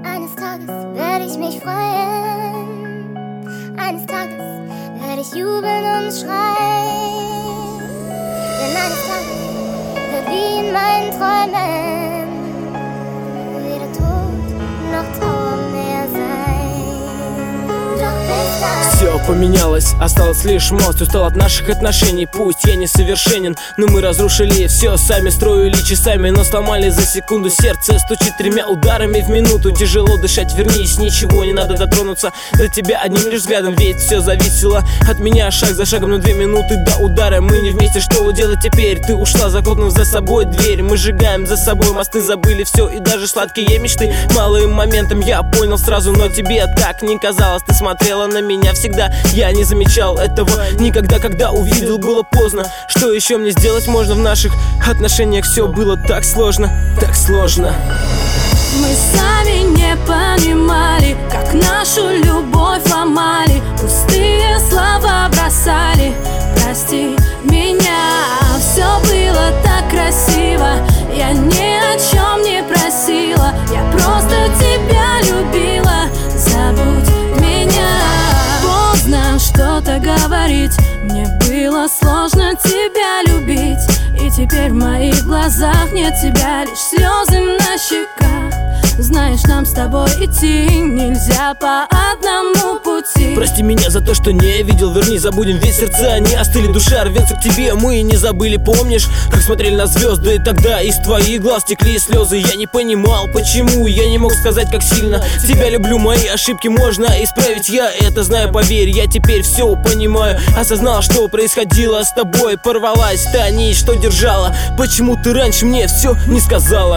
Eines Tages werde ich mich freuen. Eines Tages werde ich jubeln und schreien. Denn eines Tages wird wie in meinen Träumen weder Tod noch Trauer mehr sein. Doch bis dahin все поменялось, осталось лишь мост. Устал от наших отношений, пусть я несовершенен, но мы разрушили все сами, строили часами, но сломали за секунду. Сердце стучит 3 ударами в минуту. Тяжело дышать, вернись, ничего не надо дотронуться до тебя одним лишь взглядом, ведь все зависело от меня шаг за шагом. На 2 минуты до удара мы не вместе, что делать теперь? Ты ушла, захлопнув за собой дверь. Мы сжигаем за собой мосты, забыли все и даже сладкие мечты. Малым моментом я понял сразу, но тебе так не казалось. Ты смотрела на меня всегда, я не замечал этого никогда. Когда увидел, было поздно. Что еще мне сделать можно? В наших отношениях все было так сложно, так сложно. Мы сами не понимали, как нашу любовь ломали, пустые слова бросали. Прости меня, все было так красиво. Я ни о чем не просила, я просто тебя любила. Забудь меня. Поздно что-то говорить, мне было сложно тебя любить. И теперь в моих глазах нет тебя, лишь слезы на щеках. Знаешь, нам с тобой идти нельзя по одному пути. Прости меня за то, что не видел, верни, забудем, ведь сердца не остыли, душа рвется к тебе. Мы не забыли, помнишь, как смотрели на звезды? Тогда из твоих глаз текли слезы. Я не понимал, почему, я не мог сказать, как сильно тебя люблю. Мои ошибки можно исправить, я это знаю, поверь. Я теперь все понимаю, осознал, что происходило с тобой. Порвалась та нить, что держала. Почему ты раньше мне все не сказала?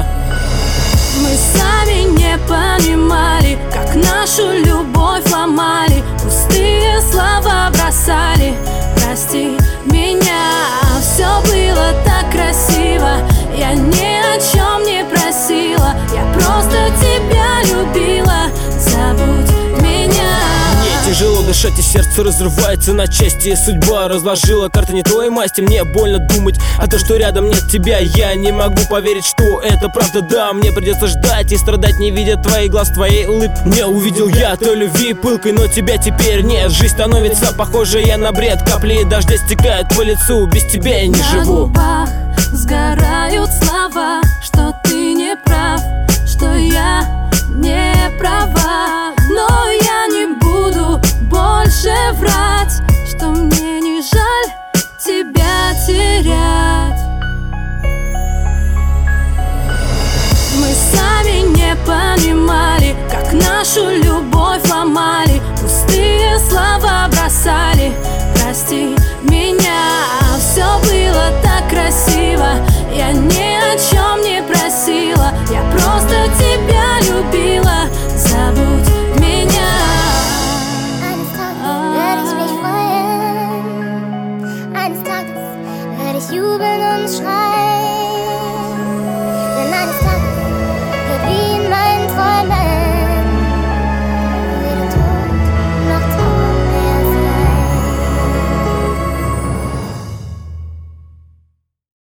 Мы сами не понимали, как нашу любовь ломали, пустые слова бросали. Прости меня, все было так красиво. Я ни о чем не просила, я просто тебя любила. Забудь меня. Мне тяжело дышать, и сердце разрывается на части. Судьба разложила карты не твоей масти. Мне больно думать, а то, что рядом нет тебя. Я не могу поверить, что это правда. Да, мне придется ждать и страдать, не видя твоих глаз, твоей улыбки. Не увидел я той любви пылкой, но тебя теперь нет. Жизнь становится похожей на бред. Капли дождя стекают по лицу, без тебя я не живу. На губах сгорают слова, что